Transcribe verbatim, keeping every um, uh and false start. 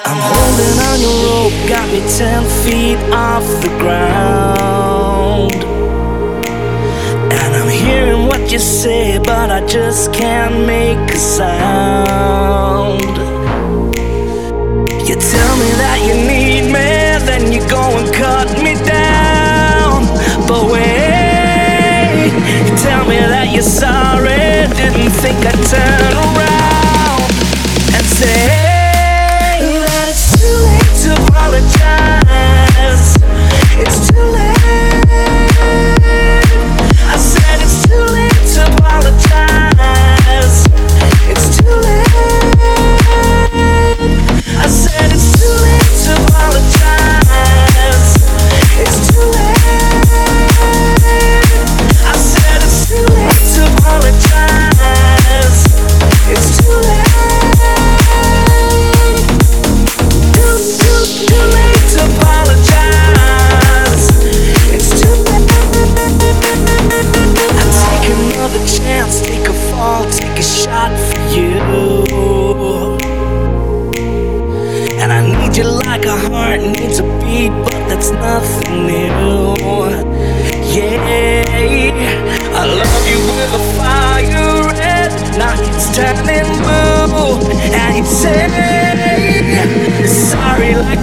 I'm holding on your rope, got me ten feet off the ground. And I'm hearing what you say, but I just can't make a sound. You tell me that you need me, then you go and cut me down. But wait, you tell me that you're sorry, didn't think I'd turn around and say to apologize. It's too late. I said it's too late to apologize. It's too late. I said it's too late to apologize. It's too late. I said it's too late to apologize. It's too late. Too late to apologize. It's too late. I take another chance, take a fall, take a shot for you. And I need you like a heart needs a beat, but that's nothing new. Yeah, I love you with a fire red, now it's turning blue. And you say sorry like